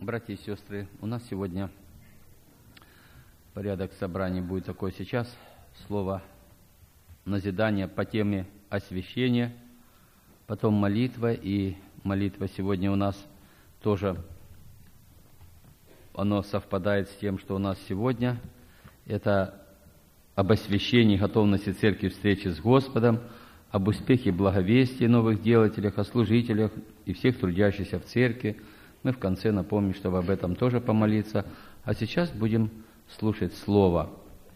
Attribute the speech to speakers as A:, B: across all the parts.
A: Братья и сестры, у нас сегодня порядок собрания будет такой сейчас. Слово назидание по теме освящения, потом молитва. И молитва сегодня у нас тоже, оно совпадает с тем, что у нас сегодня. Это об освящении, готовности церкви встречи с Господом, об успехе благовестия новых делателях, о служителях и всех трудящихся в церкви. Мы в конце напомним, чтобы об этом тоже помолиться. А сейчас будем слушать Слово.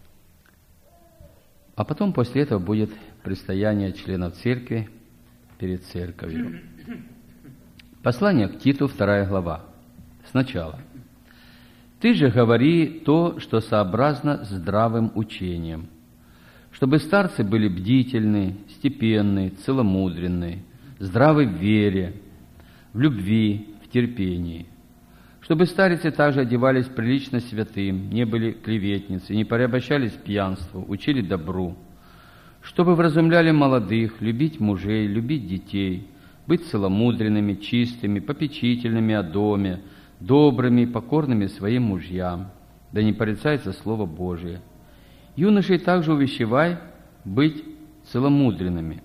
A: А потом после этого будет предстояние членов церкви перед церковью. Послание к Титу, 2 глава. Сначала. «Ты же говори то, что сообразно здравым учением, чтобы старцы были бдительны, степенны, целомудренны, здравы в вере, в любви, в терпении, чтобы старицы также одевались прилично святым, не были клеветницы, не порабощались пьянству, учили добру, чтобы вразумляли молодых, любить мужей, любить детей, быть целомудренными, чистыми, попечительными о доме, добрыми, покорными своим мужьям, да не порицается Слово Божие. Юношей также увещевай быть целомудренными.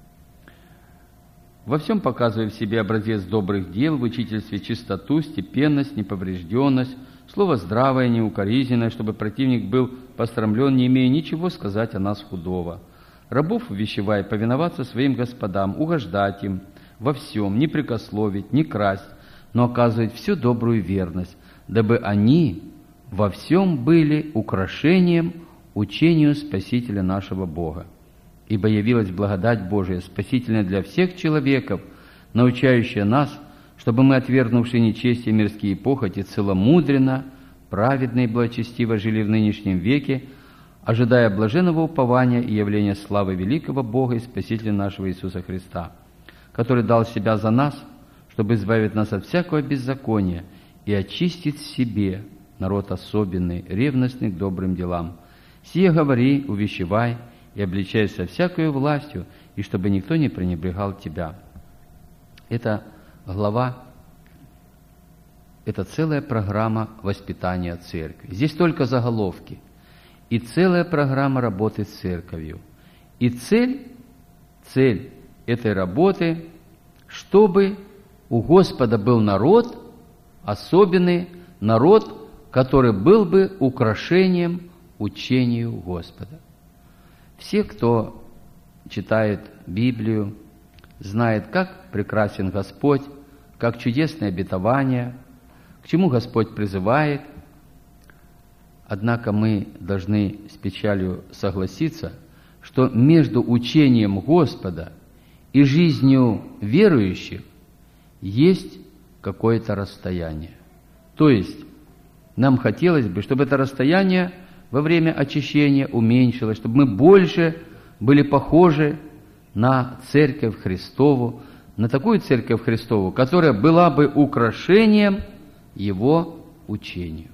A: Во всем показывай в себе образец добрых дел, в учительстве чистоту, степенность, неповрежденность, слово здравое, неукоризненное, чтобы противник был пострамлен, не имея ничего сказать о нас худого. Рабов увещевай повиноваться своим господам, угождать им во всем, не прекословить, не красть, но оказывать всю добрую верность, дабы они во всем были украшением учению Спасителя нашего Бога. Ибо явилась благодать Божия, спасительная для всех человеков, научающая нас, чтобы мы, отвергнувши нечестие мирские похоти, целомудренно, праведно и благочестиво жили в нынешнем веке, ожидая блаженного упования и явления славы великого Бога и Спасителя нашего Иисуса Христа, который дал Себя за нас, чтобы избавить нас от всякого беззакония и очистить себе народ особенный, ревностный к добрым делам. Сие говори, увещевай, и обличайся всякою властью, и чтобы никто не пренебрегал тебя». Эта глава, это целая программа воспитания церкви. Здесь только заголовки. И целая программа работы с церковью. И цель этой работы, чтобы у Господа был народ, особенный народ, который был бы украшением учению Господа. Все, кто читает Библию, знает, как прекрасен Господь, как чудесное обетование, к чему Господь призывает. Однако мы должны с печалью согласиться, что между учением Господа и жизнью верующих есть какое-то расстояние. То есть нам хотелось бы, чтобы это расстояние во время очищения уменьшилось, чтобы мы больше были похожи на Церковь Христову, на такую Церковь Христову, которая была бы украшением Его учению.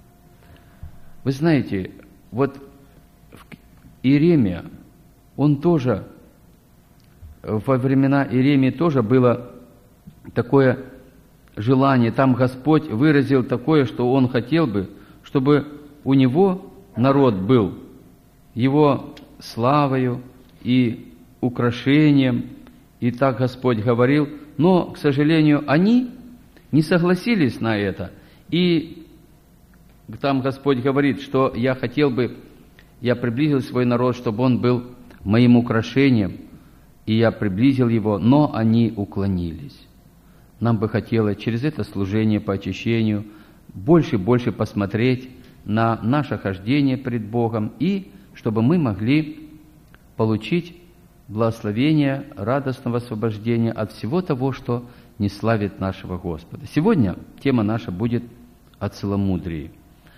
A: Вы знаете, вот Иеремия, он тоже, во времена Иеремии тоже было такое желание, там Господь выразил такое, что Он хотел бы, чтобы у него народ был его славою и украшением, и так Господь говорил, но, к сожалению, они не согласились на это. И там Господь говорит, что я приблизил свой народ, чтобы он был моим украшением, и я приблизил его, но они уклонились. Нам бы хотелось через это служение по очищению больше и больше посмотреть на наше хождение пред Богом, и чтобы мы могли получить благословение радостного освобождения от всего того, что не славит нашего Господа. Сегодня тема наша будет о целомудрии.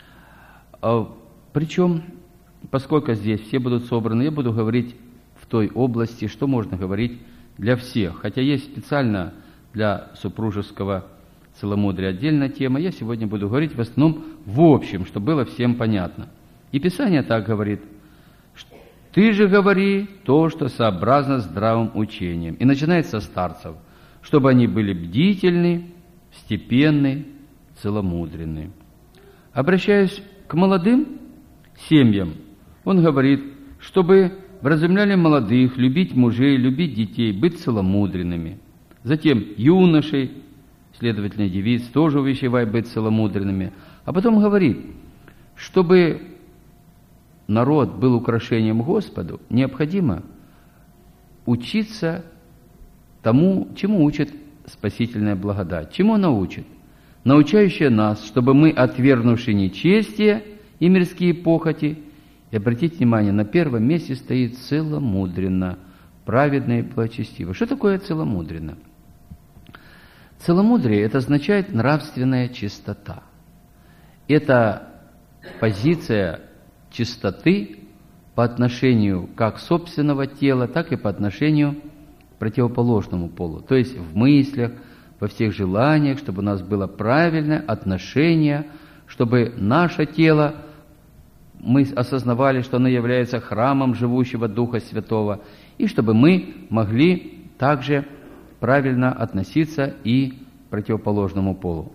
A: Причем, поскольку здесь все будут собраны, я буду говорить в той области, что можно говорить для всех. Хотя есть специально для супружеского целомудрия отдельная тема, я сегодня буду говорить в основном в общем, чтобы было всем понятно. И Писание так говорит: «Ты же говори то, что сообразно здравым учением». И начинается со старцев, чтобы они были бдительны, степенны, целомудренны. Обращаясь к молодым семьям, он говорит, чтобы вразумляли молодых, любить мужей, любить детей, быть целомудренными. Затем юношей, следовательно, девиц, тоже увещевай быть целомудренными. А потом говорит, чтобы народ был украшением Господу, необходимо учиться тому, чему учит спасительная благодать. Чему она учит? Научающая нас, чтобы мы, отвергнувши нечестие и мирские похоти, и обратите внимание, на первом месте стоит целомудренно, праведно и благочестиво. Что такое целомудренно? Целомудрие – это означает нравственная чистота. Это позиция чистоты по отношению как собственного тела, так и по отношению к противоположному полу. То есть в мыслях, во всех желаниях, чтобы у нас было правильное отношение, чтобы наше тело, мы осознавали, что оно является храмом живущего Духа Святого, и чтобы мы могли также правильно относиться и к противоположному полу.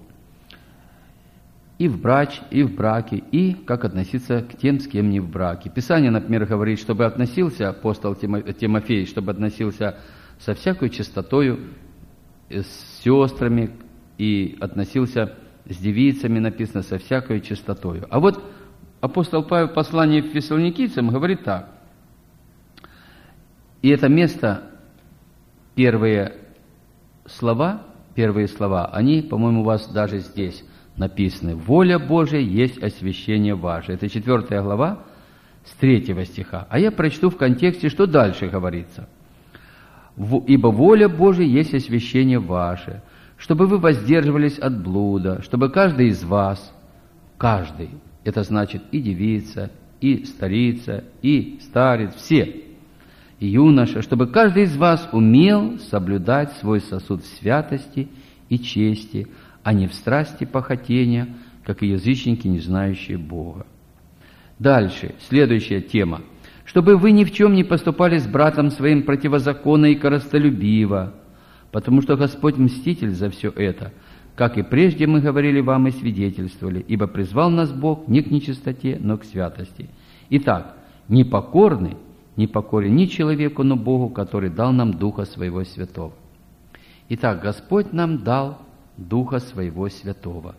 A: И в браке, и как относиться к тем, с кем не в браке. Писание, например, говорит, чтобы относился апостол Тимофей, чтобы относился со всякой чистотою, с сестрами, и относился с девицами, написано, со всякой чистотою. А вот апостол Павел в послании к Фессалоникийцам говорит так. И это место, первые слова, они, по-моему, у вас даже здесь написаны. «Воля Божия есть освящение ваше». Это 4 глава, с 3 стиха. А я прочту в контексте, что дальше говорится. «Ибо воля Божия есть освящение ваше, чтобы вы воздерживались от блуда, чтобы каждый из вас, каждый, это значит и девица, и старица, и старец, все, и юноша, чтобы каждый из вас умел соблюдать свой сосуд в святости и чести, а не в страсти похотения, как и язычники, не знающие Бога». Дальше, следующая тема. «Чтобы вы ни в чем не поступали с братом своим противозаконно и корыстолюбиво, потому что Господь мститель за все это, как и прежде мы говорили вам и свидетельствовали, ибо призвал нас Бог не к нечистоте, но к святости. Итак, непокорны ни человеку, но Богу, который дал нам Духа Своего Святого». Итак, Господь нам дал Духа Своего Святого.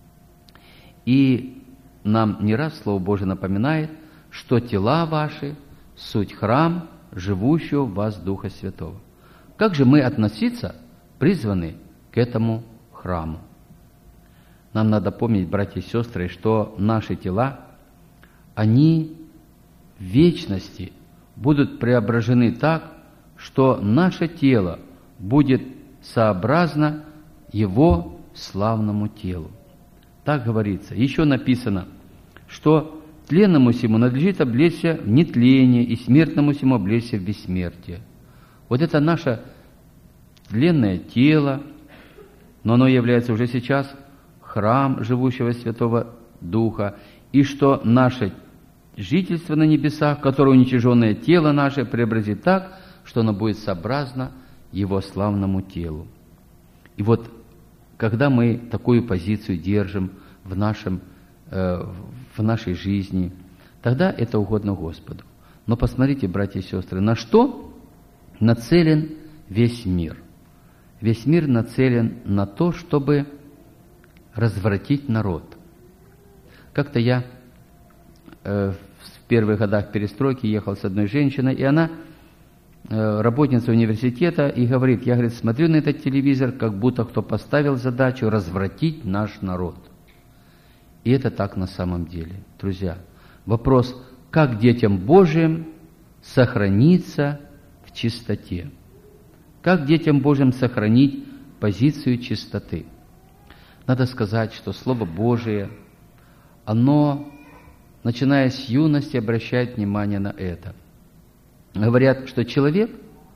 A: И нам не раз Слово Божие напоминает, что тела ваши – суть храм живущего в вас Духа Святого. Как же мы относиться призваны к этому храму? Нам надо помнить, братья и сестры, что наши тела, они в вечности будут преображены так, что наше тело будет сообразно Его славному телу. Так говорится. Еще написано, что тленному сему надлежит облечься в нетление, и смертному сему облечься в бессмертие. Вот это наше тленное тело, но оно является уже сейчас храм живущего Святого Духа, и что наше жительство на небесах, которое уничиженное тело наше преобразит так, что оно будет сообразно Его славному телу. И вот, когда мы такую позицию держим в нашей жизни, тогда это угодно Господу. Но посмотрите, братья и сестры, на что нацелен весь мир? Весь мир нацелен на то, чтобы развратить народ. Как-то я в первых годах перестройки ехал с одной женщиной, и она работница университета, и говорит, я, говорит, смотрю на этот телевизор, как будто кто поставил задачу развратить наш народ. И это так на самом деле. Друзья, вопрос, как детям Божьим сохраниться в чистоте? Как детям Божьим сохранить позицию чистоты? Надо сказать, что Слово Божие, оно, начиная с юности, обращает внимание на это. Говорят, что человек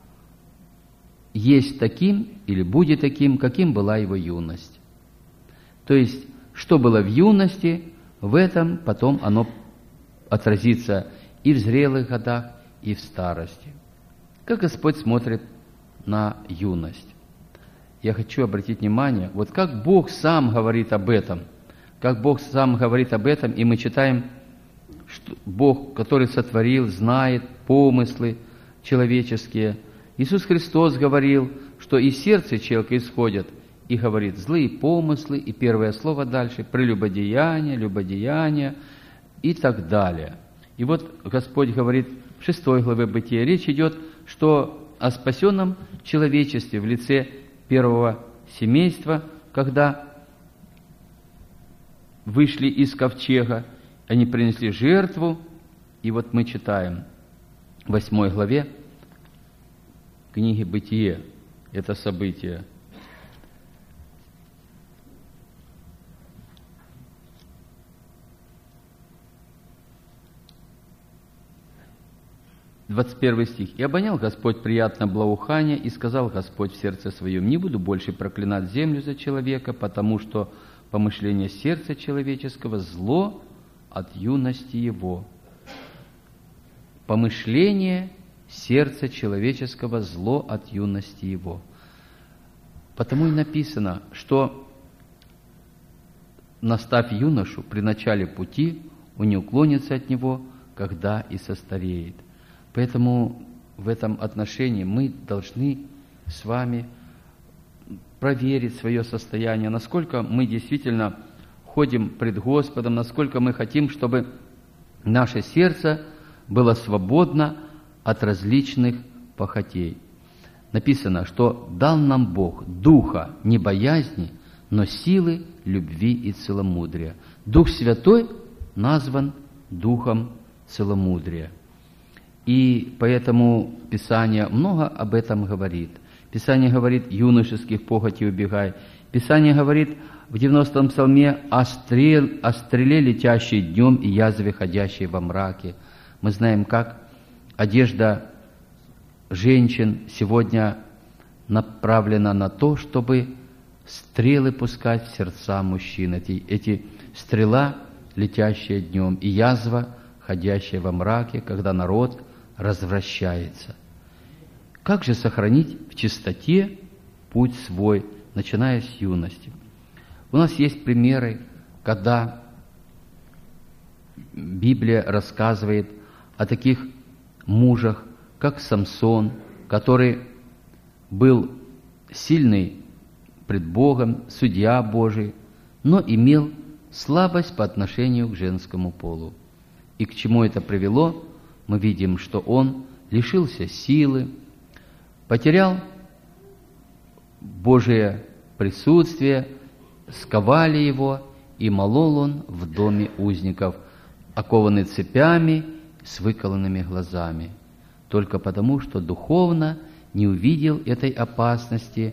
A: есть таким или будет таким, каким была его юность. То есть, что было в юности, в этом потом оно отразится и в зрелых годах, и в старости. Как Господь смотрит на юность? я хочу обратить внимание, вот как Бог сам говорит об этом, как Бог сам говорит об этом, и мы читаем, что Бог, который сотворил, знает помыслы человеческие. Иисус Христос говорил, что из сердца человека исходят, и говорит, злые помыслы, и первое слово дальше, прелюбодеяние, любодеяние и так далее. И вот Господь говорит в 6 главе Бытия, речь идет, что о спасенном человечестве в лице первого семейства, когда вышли из ковчега, они принесли жертву, и вот мы читаем в 8 главе книги Бытие, это событие. 21 стих. «И обонял Господь приятное благоухание, и сказал Господь в сердце своем, не буду больше проклинать землю за человека, потому что помышление сердца человеческого зло от юности его». Помышление сердца человеческого зло от юности его. Потому и написано, что наставь юношу при начале пути, он не уклонится от него, когда и состареет. Поэтому в этом отношении мы должны с вами проверить свое состояние, насколько мы действительно ходим пред Господом, насколько мы хотим, чтобы наше сердце было свободно от различных похотей. Написано, что дал нам Бог духа не боязни, но силы, любви и целомудрия. Дух Святой назван духом целомудрия. И поэтому Писание много об этом говорит. Писание говорит, юношеских похотей убегай. Писание говорит в 90-м псалме о стреле, летящей днем, и язве, ходящей во мраке. Мы знаем, как одежда женщин сегодня направлена на то, чтобы стрелы пускать в сердца мужчин. Эти стрела, летящая днем, и язва, ходящая во мраке, когда народ развращается. Как же сохранить в чистоте путь свой, начиная с юности? У нас есть примеры, когда Библия рассказывает о таких мужах, как Самсон, который был сильный пред Богом, судья Божий, но имел слабость по отношению к женскому полу. И к чему это привело? Мы видим, что он лишился силы, потерял Божие присутствие, сковали его, и молол он в доме узников, окованный цепями, с выколанными глазами, только потому, что духовно не увидел этой опасности,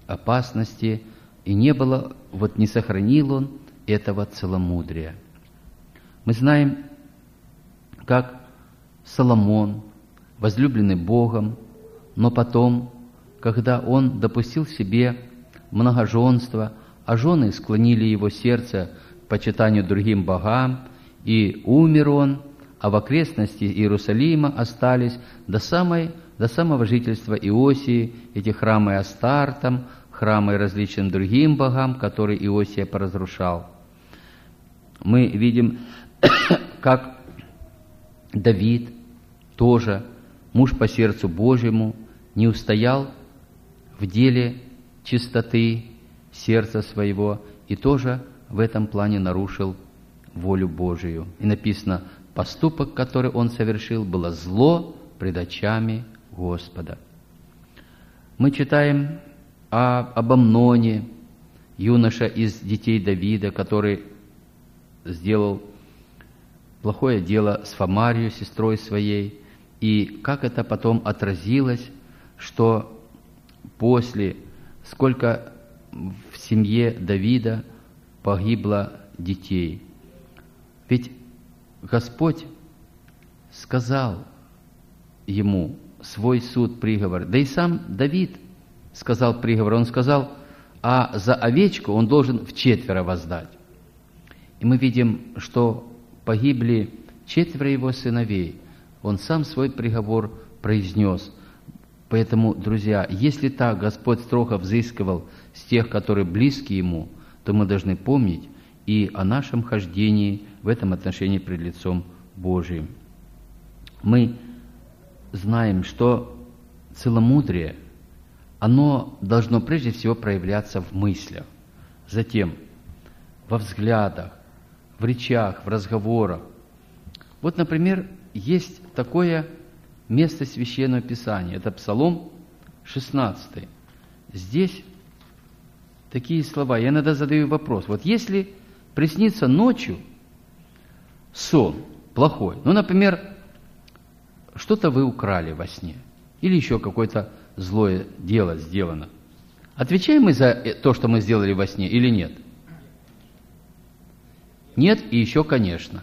A: и не сохранил он этого целомудрия. Мы знаем, как Соломон, возлюбленный Богом, но потом, когда он допустил себе многоженство, а жены склонили его сердце к почитанию другим богам, и умер он, а в окрестности Иерусалима остались до самого жительства Иосии эти храмы Астартам, храмы различным другим богам, которые Иосия поразрушал. Мы видим, как Давид, тоже муж по сердцу Божьему, не устоял в деле чистоты сердца своего и тоже в этом плане нарушил волю Божию. И написано, поступок, который он совершил, было зло пред очами Господа. Мы читаем об Амноне, юноша из детей Давида, который сделал плохое дело с Фамарией, сестрой своей, и как это потом отразилось, что сколько в семье Давида погибло детей. Ведь Господь сказал ему свой суд, приговор, да и сам Давид сказал приговор, он сказал, а за овечку он должен вчетверо воздать. И мы видим, что погибли 4 его сыновей. Он сам свой приговор произнес. Поэтому, друзья, если так Господь строго взыскивал с тех, которые близки Ему, то мы должны помнить и о нашем хождении в этом отношении пред лицом Божиим. Мы знаем, что целомудрие, оно должно прежде всего проявляться в мыслях, затем во взглядах, в речах, в разговорах. Вот, например, есть такое место Священного Писания, это Псалом 16. Здесь такие слова. Я иногда задаю вопрос. Вот если приснится ночью сон плохой, ну, например, что-то вы украли во сне, или еще какое-то злое дело сделано, отвечаем мы за то, что мы сделали во сне, или нет? Нет и еще, конечно.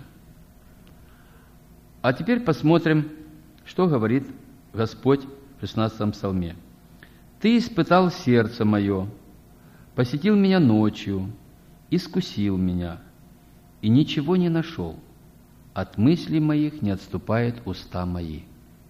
A: А теперь посмотрим, что говорит Господь в 16 псалме. «Ты испытал сердце мое, посетил меня ночью, искусил меня, и ничего не нашел. От мыслей моих не отступает уста мои».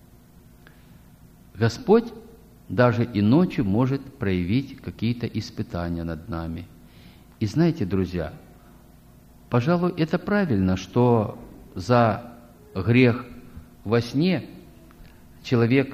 A: Господь даже и ночью может проявить какие-то испытания над нами. И знаете, друзья, пожалуй, это правильно, что за грех во сне человек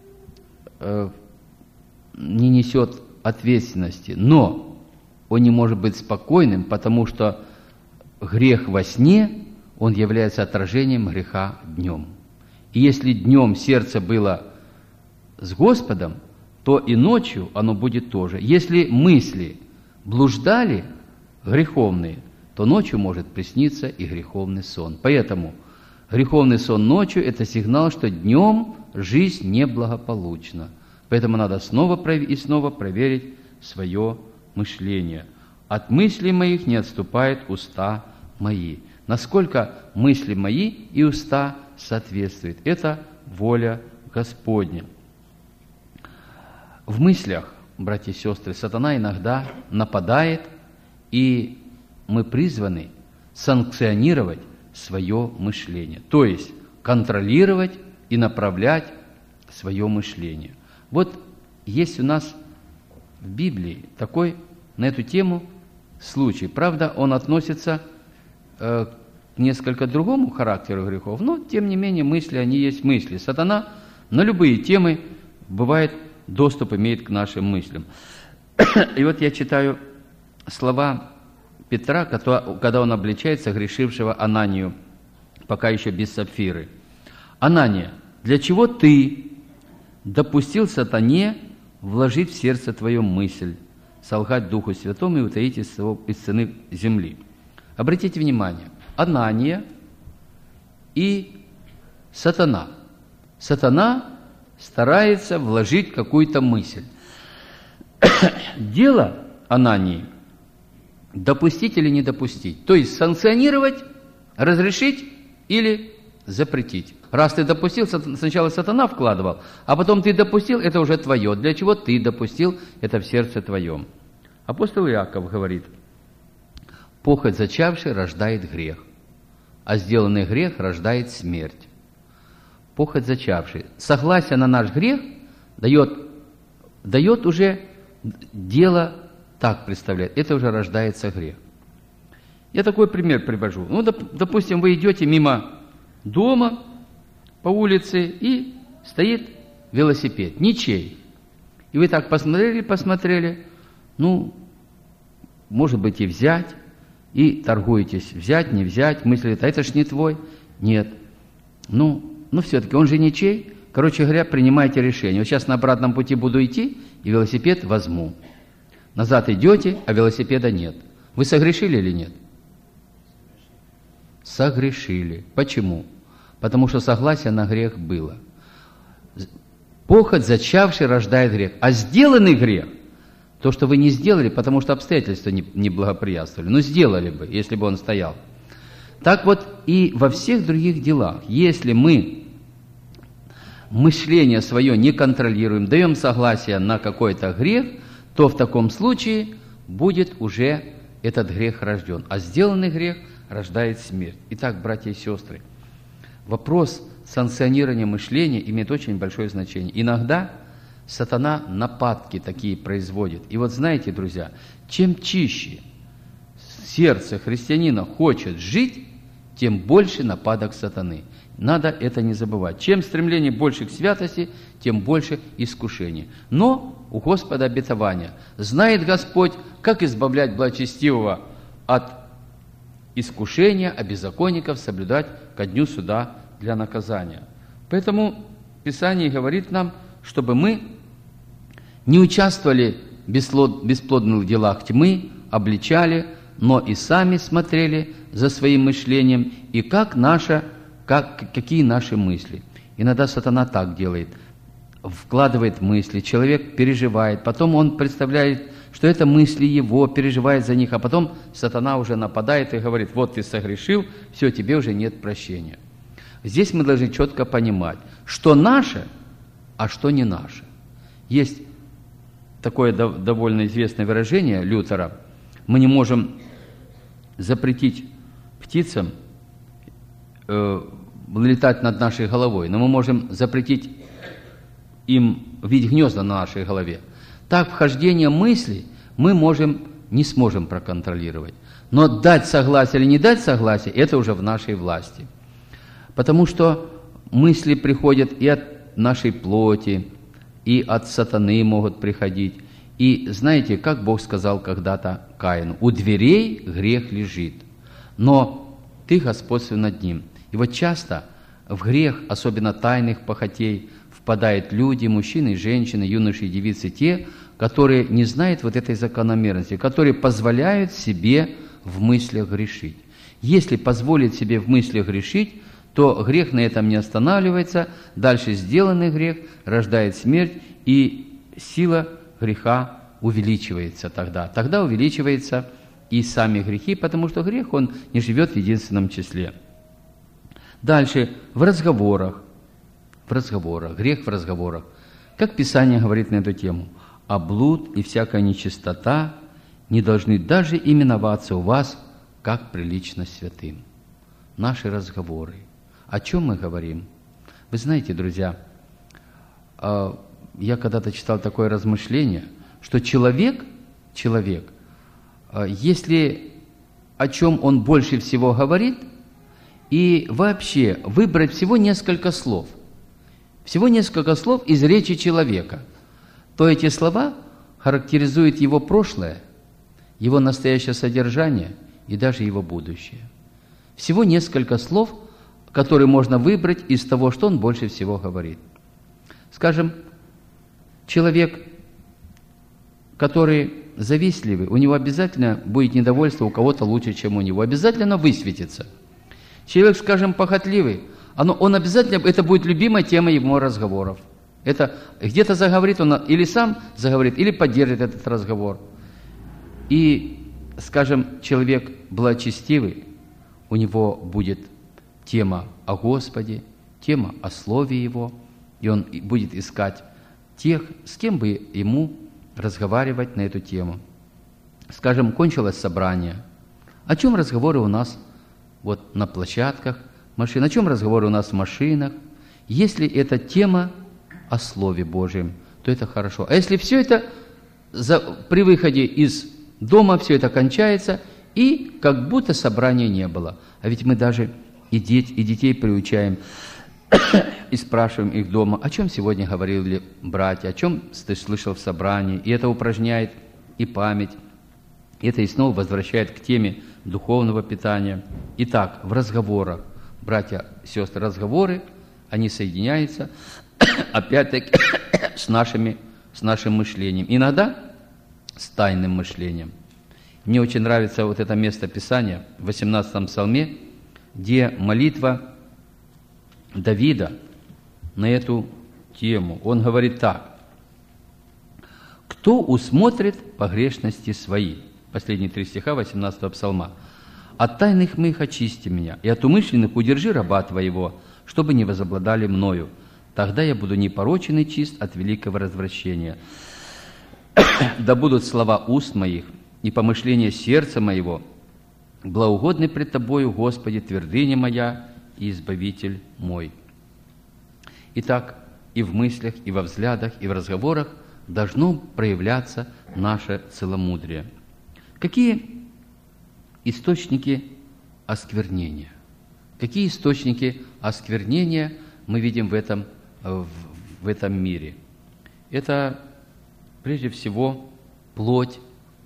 A: не несет ответственности, но он не может быть спокойным, потому что грех во сне, он является отражением греха днем. И если днем сердце было с Господом, то и ночью оно будет тоже. Если мысли блуждали греховные, то ночью может присниться и греховный сон. Поэтому греховный сон ночью – это сигнал, что днем жизнь неблагополучна. Поэтому надо снова и снова проверить свое мышление. «От мыслей моих не отступают уста мои». Насколько мысли мои и уста соответствуют. Это воля Господня. В мыслях, братья и сестры, сатана иногда нападает, и мы призваны санкционировать свое мышление, то есть контролировать и направлять свое мышление. Вот есть у нас в Библии такой на эту тему случай. Правда, он относится к несколько другому характеру грехов, но, тем не менее, мысли, они есть мысли. Сатана на любые темы, бывает, доступ имеет к нашим мыслям. И вот я читаю слова Петра, когда он обличает согрешившего Ананию, пока еще без Сапфиры. «Анания, для чего ты допустил сатане вложить в сердце твое мысль, солгать Духу Святому и утаить из сыны земли?» Обратите внимание, Анания и сатана. Сатана старается вложить какую-то мысль. Дело Анании – допустить или не допустить. То есть санкционировать, разрешить или запретить. Раз ты допустил, сначала сатана вкладывал, а потом ты допустил, это уже твое. Для чего ты допустил, это в сердце твоем. Апостол Иаков говорит: «Похоть зачавший рождает грех, а сделанный грех рождает смерть». Похоть зачавший. Согласие на наш грех дает уже дело, так представляет, это уже рождается грех. Я такой пример привожу. Ну, допустим, вы идете мимо дома по улице, и стоит велосипед, ничей. И вы так посмотрели, ну, может быть, и взять, и торгуетесь, взять, не взять, мыслите, а это ж не твой. Нет. Ну, все-таки он же ничей. Короче говоря, принимайте решение. Вот сейчас на обратном пути буду идти, и велосипед возьму. Назад идете, а велосипеда нет. Вы согрешили или нет? Согрешили. Почему? Потому что согласие на грех было. Похоть зачавший рождает грех. А сделанный грех, то, что вы не сделали, потому что обстоятельства не благоприятствовали, но сделали бы, если бы он стоял. Так вот и во всех других делах, если мы мышление свое не контролируем, даем согласие на какой-то грех, то в таком случае будет уже этот грех рожден. А сделанный грех рождает смерть. Итак, братья и сестры, вопрос санкционирования мышления имеет очень большое значение. Иногда Сатана нападки такие производит. И вот знаете, друзья, чем чище сердце христианина хочет жить, тем больше нападок сатаны. Надо это не забывать. Чем стремление больше к святости, тем больше искушений. Но у Господа обетование. Знает Господь, как избавлять благочестивого от искушения, а беззаконников соблюдать ко дню суда для наказания. Поэтому Писание говорит нам, чтобы мы не участвовали в бесплодных делах тьмы, обличали, но и сами смотрели за своим мышлением, и какие наши мысли. Иногда сатана так делает, вкладывает мысли, человек переживает, потом он представляет, что это мысли его, переживает за них, а потом сатана уже нападает и говорит: вот ты согрешил, все, тебе уже нет прощения. Здесь мы должны четко понимать, что наше, а что не наше. Есть такое довольно известное выражение Лютера: мы не можем запретить птицам летать над нашей головой, но мы можем запретить им видеть гнезда на нашей голове. Так, вхождение мыслей мы не сможем проконтролировать. Но дать согласие или не дать согласие, это уже в нашей власти. Потому что мысли приходят и от нашей плоти, и от сатаны могут приходить. И знаете, как Бог сказал когда-то Каину: у дверей грех лежит, но ты господствуй над ним. И вот часто в грех, особенно тайных похотей, впадают люди, мужчины, женщины, юноши и девицы, те, которые не знают вот этой закономерности, которые позволяют себе в мыслях грешить. Если позволить себе в мыслях грешить, то грех на этом не останавливается, дальше сделанный грех рождает смерть, и сила греха увеличивается тогда. Тогда увеличиваются и сами грехи, потому что грех, он не живет в единственном числе. Дальше, в разговорах, грех в разговорах. Как Писание говорит на эту тему: «А блуд и всякая нечистота не должны даже именоваться у вас, как прилично святым». Наши разговоры. О чем мы говорим? Вы знаете, друзья, я когда-то читал такое размышление, что человек, если о чем он больше всего говорит, и вообще выбрать всего несколько слов из речи человека, то эти слова характеризуют его прошлое, его настоящее содержание и даже его будущее. Всего несколько слов, которые можно выбрать из того, что он больше всего говорит. Скажем, человек, который завистливый, у него обязательно будет недовольство у кого-то лучше, чем у него. Обязательно высветится. Человек, скажем, похотливый, он обязательно, это будет любимой темой его разговоров. Это где-то заговорит он, или сам заговорит, или поддержит этот разговор. И, скажем, человек благочестивый, у него будет тема о Господе, тема о Слове Его, и он будет искать тех, с кем бы ему разговаривать на эту тему. Скажем, кончилось собрание. О чем разговоры у нас вот на площадках машин? О чем разговоры у нас в машинах? Если это тема о Слове Божьем, то это хорошо. А если все это при выходе из дома, все это кончается, и как будто собрания не было. А ведь мы даже и детей приучаем, и спрашиваем их дома: о чем сегодня говорили братья, о чем ты слышал в собрании. И это упражняет и память, это и снова возвращает к теме духовного питания. Итак, в разговорах, братья, сестры, разговоры, они соединяются, опять-таки, с нашим мышлением. Иногда с тайным мышлением. Мне очень нравится вот это место Писания в 18-м псалме, где молитва Давида на эту тему. Он говорит так: «Кто усмотрит погрешности свои?» Последние 3 стиха 18-го псалма. «От тайных моих очисти меня, и от умышленных удержи раба твоего, чтобы не возобладали мною. Тогда я буду непорочен и чист от великого развращения. Да будут слова уст моих и помышления сердца моего благоугодны пред Тобою, Господи, твердыня моя и Избавитель мой». Итак, и в мыслях, и во взглядах, и в разговорах должно проявляться наше целомудрие. Какие источники осквернения? Какие источники осквернения мы видим в этом мире? Это, прежде всего, плоть,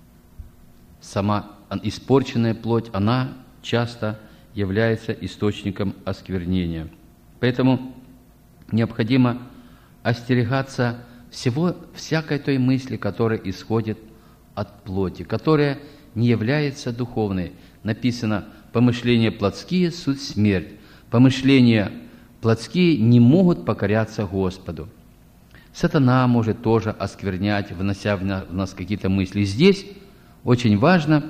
A: сама испорченная плоть, она часто является источником осквернения. Поэтому необходимо остерегаться всякой той мысли, которая исходит от плоти, которая не является духовной. Написано: «Помышления плотские – суть смерть». Помышления плотские не могут покоряться Господу. Сатана может тоже осквернять, внося в нас какие-то мысли. Здесь очень важно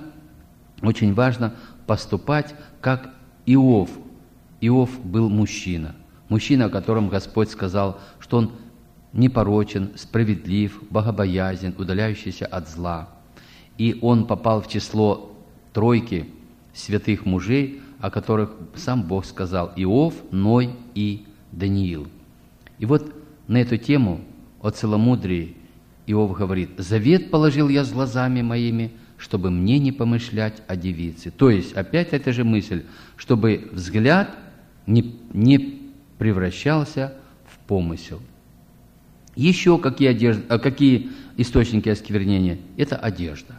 A: поступать, как Иов. Иов был мужчина, о котором Господь сказал, что он непорочен, справедлив, богобоязен, удаляющийся от зла. И он попал в число тройки святых мужей, о которых сам Бог сказал: Иов, Ной и Даниил. И вот на эту тему о целомудрии Иов говорит: «Завет положил я с глазами моими, чтобы мне не помышлять о девице». То есть, опять эта же мысль, чтобы взгляд не превращался в помысел. Еще какие источники осквернения? Это одежда.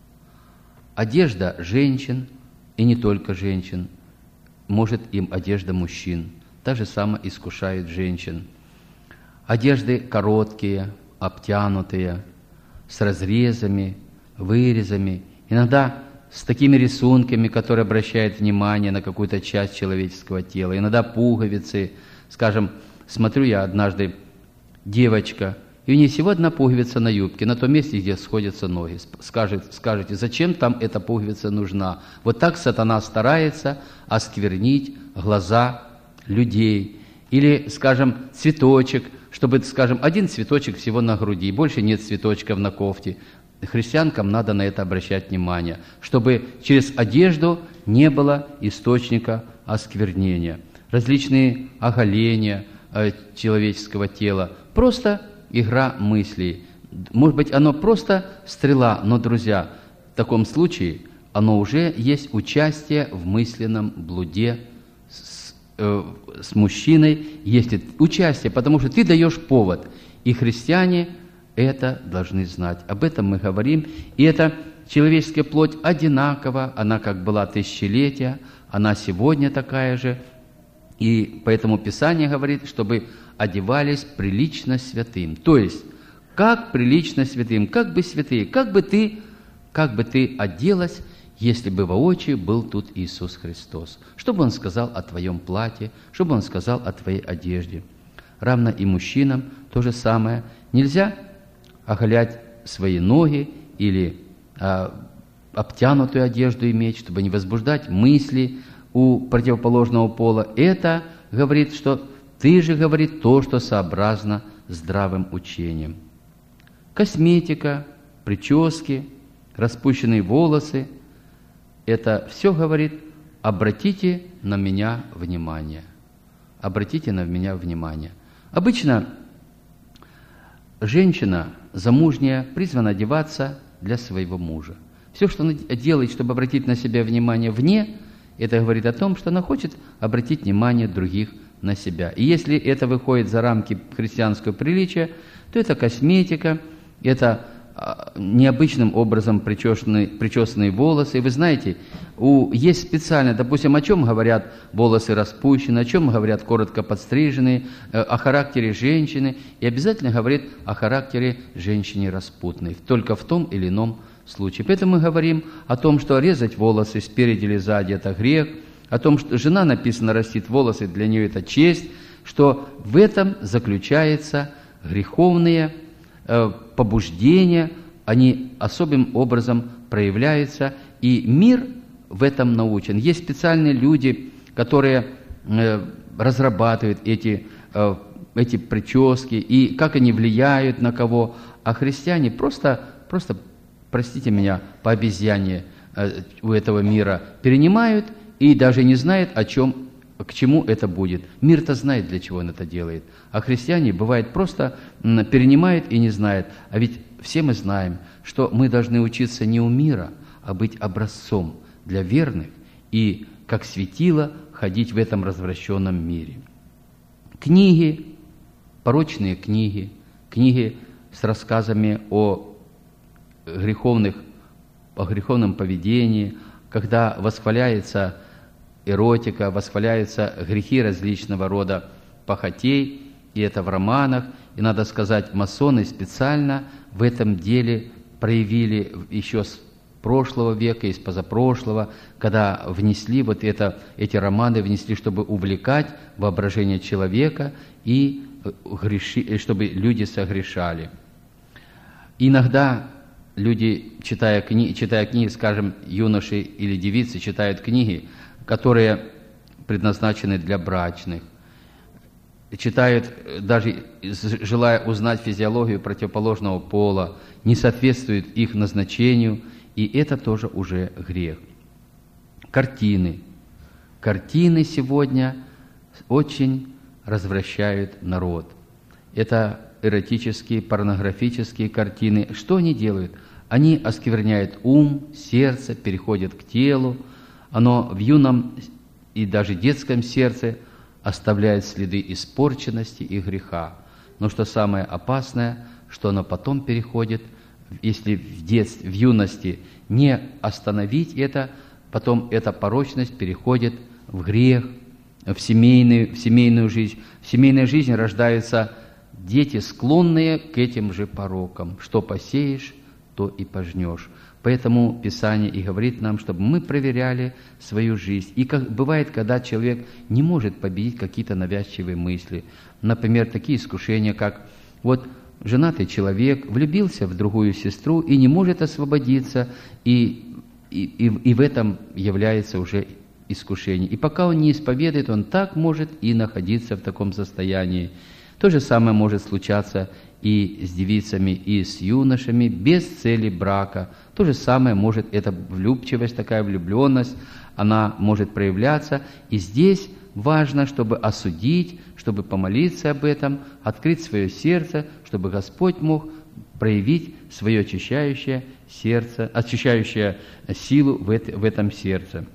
A: Одежда женщин, и не только женщин, может им одежда мужчин, та же самое искушает женщин. Одежды короткие, обтянутые, с разрезами, вырезами, иногда с такими рисунками, которые обращают внимание на какую-то часть человеческого тела, иногда пуговицы. Скажем, смотрю я однажды, девочка, и у нее всего одна пуговица на юбке, на том месте, где сходятся ноги. Скажете, зачем там эта пуговица нужна? Вот так сатана старается осквернить глаза людей. Или, скажем, цветочек, чтобы, скажем, один цветочек всего на груди, больше нет цветочков на кофте. Христианкам надо на это обращать внимание, чтобы через одежду не было источника осквернения. Различные оголения человеческого тела, просто игра мыслей. Может быть, оно просто стрела, но, друзья, в таком случае оно уже есть участие в мысленном блуде с мужчиной, есть участие, потому что ты даешь повод, и христиане это должны знать. Об этом мы говорим, и эта человеческая плоть одинакова, она как была тысячелетия, она сегодня такая же, и поэтому Писание говорит, чтобы одевались прилично святым. То есть, как прилично святым, как бы святые, как бы ты оделась, если бы воочию был тут Иисус Христос. Что бы Он сказал о твоем платье, что бы Он сказал о твоей одежде. Равно и мужчинам то же самое. Нельзя оголять свои ноги или обтянутую одежду иметь, чтобы не возбуждать мысли у противоположного пола. Это говорит, что ты же, говорит, то, что сообразно здравым учением. Косметика, прически, распущенные волосы – это все говорит: обратите на меня внимание. Обратите на меня внимание. Обычно женщина замужняя призвана одеваться для своего мужа. Все, что она делает, чтобы обратить на себя внимание вне, это говорит о том, что она хочет обратить внимание других на себя. И если это выходит за рамки христианского приличия, то это косметика, это необычным образом причесанные волосы. И вы знаете, есть специально, допустим, о чем говорят волосы распущенные, о чем говорят коротко подстриженные, о характере женщины, и обязательно говорит о характере женщины распутной, только в том или ином случае. Поэтому мы говорим о том, что резать волосы спереди или сзади – это грех, о том, что жена, написано, растит волосы, для нее это честь, что в этом заключается греховные побуждения, они особым образом проявляются, и мир в этом научен. Есть специальные люди, которые разрабатывают эти прически, и как они влияют на кого, а христиане просто, простите меня, по обезьяне у этого мира перенимают и даже не знают, о чем к чему это будет. Мир-то знает, для чего он это делает. А христиане, бывает, просто перенимают и не знают. А ведь все мы знаем, что мы должны учиться не у мира, а быть образцом для верных и, как светило, ходить в этом развращенном мире. Книги, порочные книги, книги с рассказами о греховном поведении, когда восхваляется эротика, восхваляются грехи различного рода похотей, и это в романах. И надо сказать, масоны специально в этом деле проявили еще с прошлого века, из позапрошлого, когда внесли эти романы, внесли, чтобы увлекать воображение человека и чтобы люди согрешали. Иногда люди, читая книги, скажем, юноши или девицы читают книги, которые предназначены для брачных, читают, даже желая узнать физиологию противоположного пола, не соответствует их назначению, и это тоже уже грех. Картины. Картины сегодня очень развращают народ. Это эротические, порнографические картины. Что они делают? Они оскверняют ум, сердце, переходят к телу. Оно в юном и даже детском сердце оставляет следы испорченности и греха. Но что самое опасное, что оно потом переходит, если в детстве, в юности не остановить это, потом эта порочность переходит в грех, в семейную жизнь. В семейной жизни рождаются дети, склонные к этим же порокам. Что посеешь, то и пожнешь. Поэтому Писание и говорит нам, чтобы мы проверяли свою жизнь. И как бывает, когда человек не может победить какие-то навязчивые мысли. Например, такие искушения, как женатый человек влюбился в другую сестру и не может освободиться, и в этом является уже искушение. И пока он не исповедует, он так может и находиться в таком состоянии. То же самое может случаться и с девицами, и с юношами без цели брака. То же самое может, эта влюбчивость, такая влюбленность, она может проявляться. И здесь важно, чтобы осудить, чтобы помолиться об этом, открыть свое сердце, чтобы Господь мог проявить свое очищающее сердце, очищающую силу в этом сердце.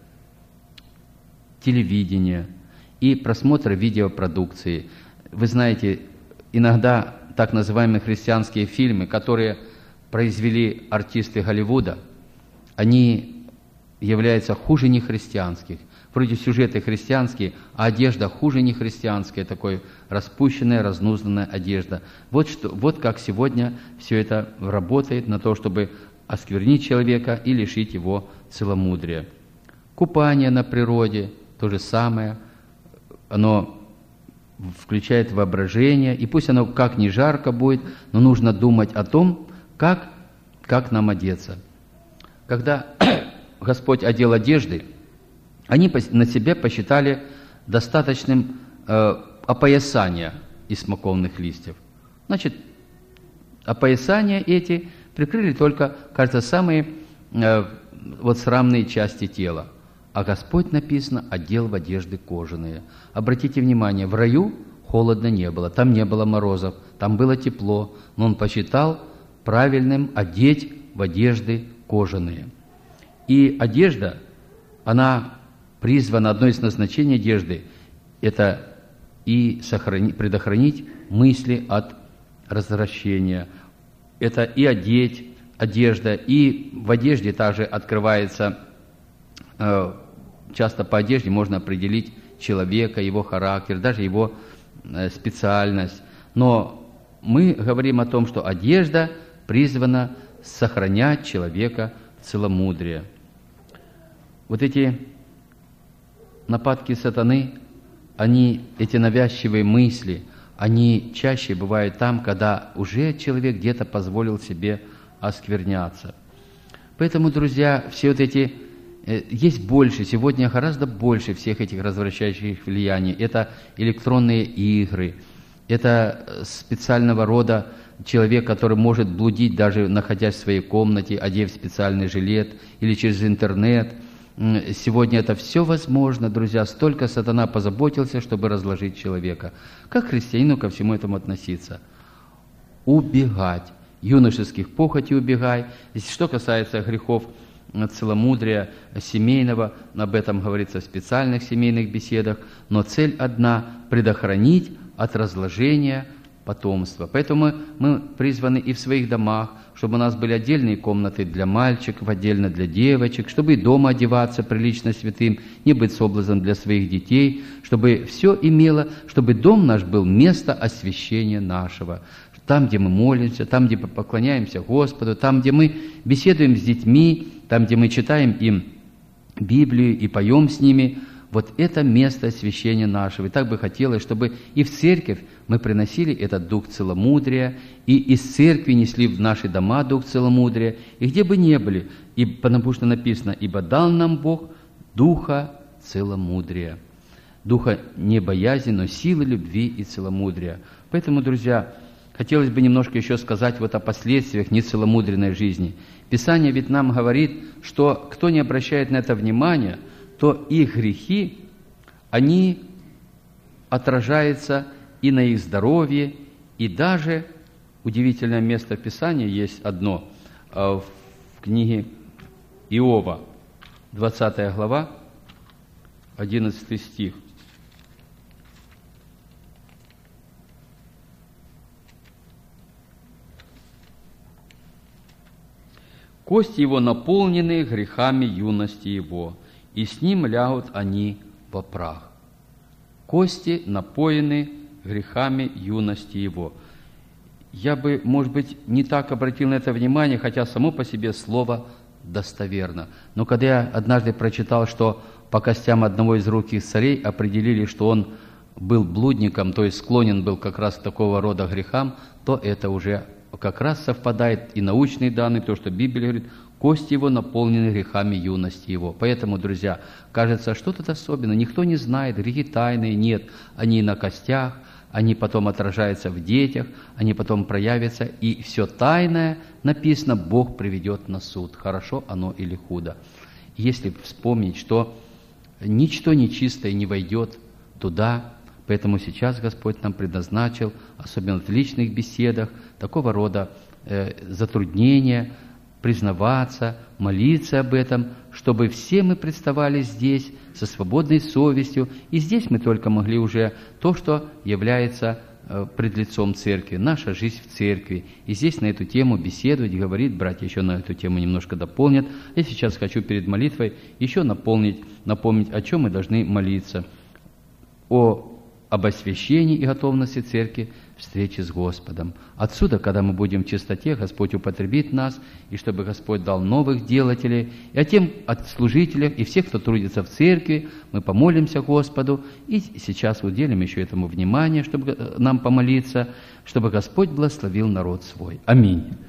A: Телевидение и просмотр видеопродукции. Вы знаете, иногда так называемые христианские фильмы, которые произвели артисты Голливуда, они являются хуже нехристианских. Вроде сюжеты христианские, а одежда хуже нехристианская, такой распущенная, разнузданная одежда. Вот как сегодня все это работает на то, чтобы осквернить человека и лишить его целомудрия. Купание на природе, то же самое, оно включает воображение, и пусть оно как ни жарко будет, но нужно думать о том, как нам одеться. Когда Господь одел одежды, они на себя посчитали достаточным опоясания из смоковных листьев. Значит, опоясания эти прикрыли только, кажется, самые срамные части тела. А Господь, написано, одел в одежды кожаные. Обратите внимание, в раю холодно не было, там не было морозов, там было тепло, но Он посчитал правильным одеть в одежды кожаные. И одежда, она призвана, одно из назначений одежды, это и предохранить мысли от развращения. Это и одеть одежда, и в одежде также открывается, часто по одежде можно определить человека, его характер, даже его специальность. Но мы говорим о том, что одежда призвана сохранять человека в целомудрии. Вот эти нападки сатаны, эти навязчивые мысли, они чаще бывают там, когда уже человек где-то позволил себе оскверняться. Поэтому, друзья, все есть больше, сегодня гораздо больше всех этих развращающих влияний. Это электронные игры, это специального рода человек, который может блудить, даже находясь в своей комнате, одев специальный жилет, или через интернет. сегодня это все возможно, друзья, столько сатана позаботился, чтобы разложить человека. Как христианину ко всему этому относиться? Убегать. Юношеских похотей убегай. Что касается грехов целомудрия семейного, об этом говорится в специальных семейных беседах, но цель одна – предохранить от разложения потомства. Поэтому мы призваны и в своих домах, чтобы у нас были отдельные комнаты для мальчиков, отдельно для девочек, чтобы и дома одеваться прилично святым, не быть соблазном для своих детей, чтобы все имело, чтобы дом наш был место освящения нашего. Там, где мы молимся, там, где мы поклоняемся Господу, там, где мы беседуем с детьми, там, где мы читаем им Библию и поем с ними, вот это место освящения нашего. И так бы хотелось, чтобы и в церковь мы приносили этот дух целомудрия, и из церкви несли в наши дома дух целомудрия, и где бы ни были, и потому что написано, «Ибо дал нам Бог духа целомудрия». Духа не боязни, но силы любви и целомудрия. Поэтому, друзья, хотелось бы немножко еще сказать вот о последствиях нецеломудренной жизни. Писание ведь нам говорит, что кто не обращает на это внимания, то их грехи, они отражаются и на их здоровье, и даже удивительное место Писания есть одно в книге Иова, 20 глава, 11 стих. «Кости его наполнены грехами юности его, и с ним лягут они во прах». Кости напоены грехами юности его. Я бы, может быть, не так обратил на это внимание, хотя само по себе слово достоверно. Но когда я однажды прочитал, что по костям одного из русских царей определили, что он был блудником, то есть склонен был как раз к такого рода грехам, то это уже как раз совпадает и научные данные, то, что Библия говорит, кости его наполнены грехами юности его. Поэтому, друзья, кажется, что тут особенно, никто не знает, грехи тайные, нет, они на костях, они потом отражаются в детях, они потом проявятся, и все тайное, написано, Бог приведет на суд, хорошо оно или худо. Если вспомнить, что ничто нечистое не войдет туда, поэтому сейчас Господь нам предназначил, особенно в личных беседах, такого рода затруднения, признаваться, молиться об этом, чтобы все мы представали здесь со свободной совестью, и здесь мы только могли уже то, что является пред лицом церкви, наша жизнь в церкви. И здесь на эту тему беседовать, говорит, братья еще на эту тему немножко дополнят. Я сейчас хочу перед молитвой еще напомнить, о чем мы должны молиться. Об освящении и готовности церкви встречи с Господом. Отсюда, когда мы будем в чистоте, Господь употребит нас, и чтобы Господь дал новых делателей, и от служителей, и всех, кто трудится в церкви, мы помолимся Господу, и сейчас уделим еще этому внимание, чтобы нам помолиться, чтобы Господь благословил народ свой. Аминь.